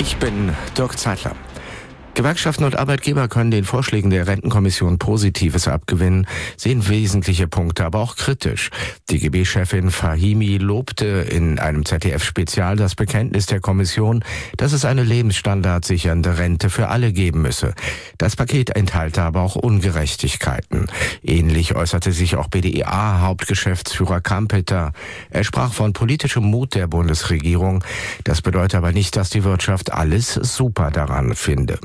Ich bin Dirk Zeitler. Gewerkschaften und Arbeitgeber können den Vorschlägen der Rentenkommission Positives abgewinnen, sehen wesentliche Punkte aber auch kritisch. Die DGB-Chefin Fahimi lobte in einem ZDF-Spezial das Bekenntnis der Kommission, dass es eine lebensstandardsichernde Rente für alle geben müsse. Das Paket enthalte aber auch Ungerechtigkeiten. Ähnlich äußerte sich auch BDEA-Hauptgeschäftsführer Kampeter. Er sprach von politischem Mut der Bundesregierung. Das bedeutet aber nicht, dass die Wirtschaft alles super daran finde.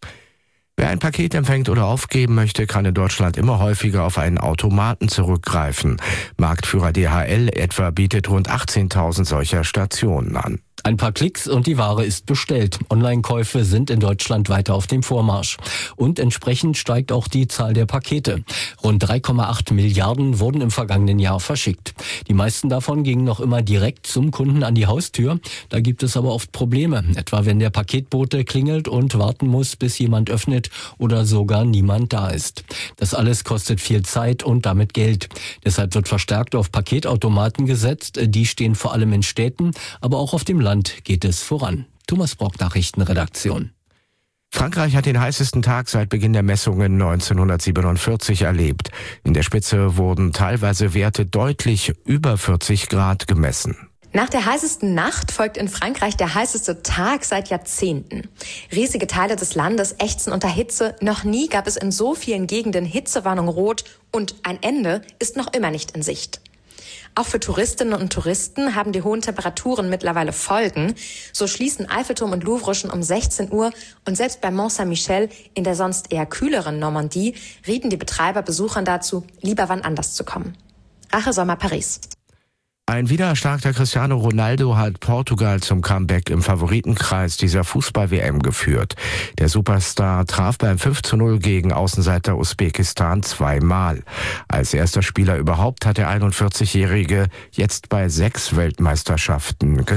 Wer ein Paket empfängt oder aufgeben möchte, kann in Deutschland immer häufiger auf einen Automaten zurückgreifen. Marktführer DHL etwa bietet rund 18.000 solcher Stationen an. Ein paar Klicks und die Ware ist bestellt. Online-Käufe sind in Deutschland weiter auf dem Vormarsch. Und entsprechend steigt auch die Zahl der Pakete. Rund 3,8 Milliarden wurden im vergangenen Jahr verschickt. Die meisten davon gingen noch immer direkt zum Kunden an die Haustür. Da gibt es aber oft Probleme. Etwa wenn der Paketbote klingelt und warten muss, bis jemand öffnet oder sogar niemand da ist. Das alles kostet viel Zeit und damit Geld. Deshalb wird verstärkt auf Paketautomaten gesetzt. Die stehen vor allem in Städten, aber auch auf dem Land geht es voran. Thomas Brock, Nachrichtenredaktion. Frankreich hat den heißesten Tag seit Beginn der Messungen 1947 erlebt. In der Spitze wurden teilweise Werte deutlich über 40 Grad gemessen. Nach der heißesten Nacht folgt in Frankreich der heißeste Tag seit Jahrzehnten. Riesige Teile des Landes ächzen unter Hitze. Noch nie gab es in so vielen Gegenden Hitzewarnung rot und ein Ende ist noch immer nicht in Sicht. Auch für Touristinnen und Touristen haben die hohen Temperaturen mittlerweile Folgen. So schließen Eiffelturm und Louvre schon um 16 Uhr und selbst bei Mont Saint-Michel in der sonst eher kühleren Normandie rieten die Betreiber Besuchern dazu, lieber wann anders zu kommen. Rache Sommer Paris. Ein wiedererstarkter Cristiano Ronaldo hat Portugal zum Comeback im Favoritenkreis dieser Fußball-WM geführt. Der Superstar traf beim 5:0 gegen Außenseiter Usbekistan zweimal. Als erster Spieler überhaupt hat der 41-Jährige jetzt bei 6 Weltmeisterschaften